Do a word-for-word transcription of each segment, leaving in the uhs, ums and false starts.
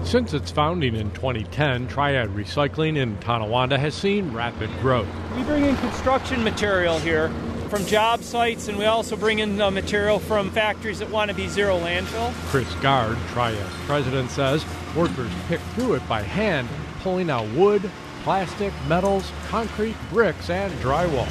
Since its founding in twenty ten, Triad Recycling in Tonawanda has seen rapid growth. We bring in construction material here from job sites, and we also bring in uh, material from factories that want to be zero landfill. Chris Gard, Triad's president, says workers pick through it by hand, pulling out wood, plastic, metals, concrete, bricks, and drywall.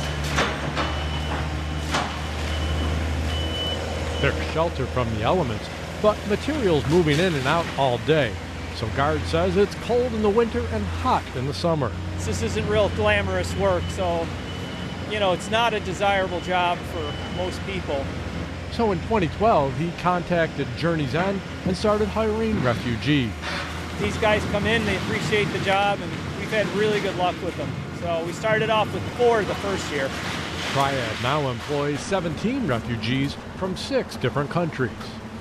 They're sheltered from the elements, but materials moving in and out all day. So Gard says it's cold in the winter and hot in the summer. This isn't real glamorous work, so, you know, it's not a desirable job for most people. So in twenty twelve, he contacted Journey's End and started hiring refugees. These guys come in, they appreciate the job, and we've had really good luck with them. So we started off with four the first year. Triad now employs seventeen refugees from six different countries.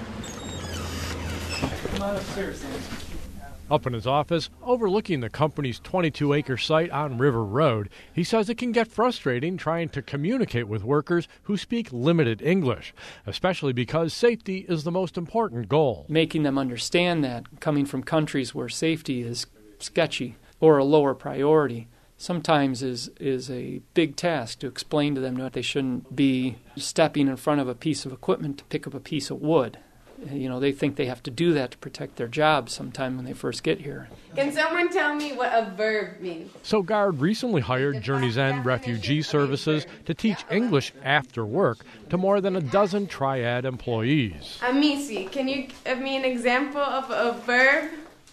Come on upstairs, Sam. Up in his office, overlooking the company's twenty-two acre site on River Road, he says it can get frustrating trying to communicate with workers who speak limited English, especially because safety is the most important goal. Making them understand that coming from countries where safety is sketchy or a lower priority sometimes is, is a big task to explain to them that they shouldn't be stepping in front of a piece of equipment to pick up a piece of wood. You know, they think they have to do that to protect their jobs sometime when they first get here. Can someone tell me what a verb means? So Gard recently hired Journey's End Refugee Services to teach English after work to more than a dozen Triad employees. Amisi, can you give me an example of a verb?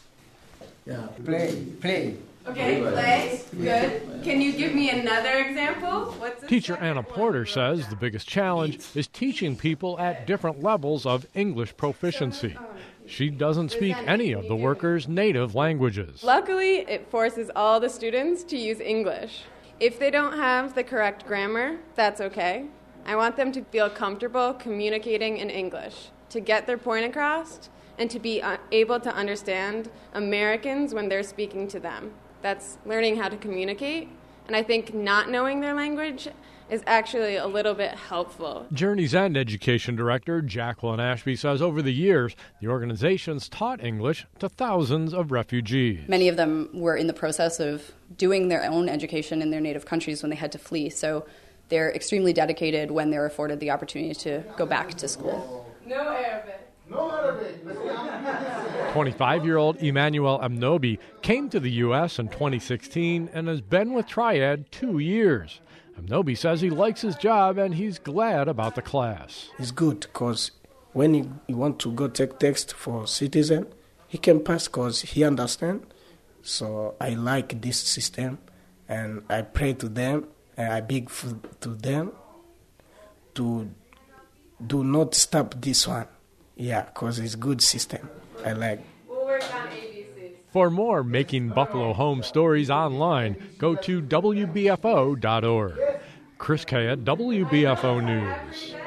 Yeah, play, play. Okay, play. Good. Can you give me another example? What's the Teacher Anna Porter says the biggest challenge is teaching people at different levels of English proficiency. She doesn't speak any of the workers' native languages. Luckily, it forces all the students to use English. If they don't have the correct grammar, that's okay. I want them to feel comfortable communicating in English, to get their point across, and to be able to understand Americans when they're speaking to them. That's learning how to communicate, and I think not knowing their language is actually a little bit helpful. Journey's End Education Director Jacqueline Ashby says over the years, the organization's taught English to thousands of refugees. Many of them were in the process of doing their own education in their native countries when they had to flee, so they're extremely dedicated when they're afforded the opportunity to go back to school. No Arabic. No Arabic. twenty-five-year-old Emmanuel Amnobi came to the U S in twenty sixteen and has been with Triad two years. Amnobi says he likes his job and he's glad about the class. It's good because when he, he want to go take text for citizen, he can pass because he understand. So I like this system, and I pray to them and I beg for, to them to do not stop this one. Yeah, because it's good system. I like. We'll work on A B Cs. For more Making Buffalo Home stories online, go to W B F O dot org. Chris Kaya, W B F O News.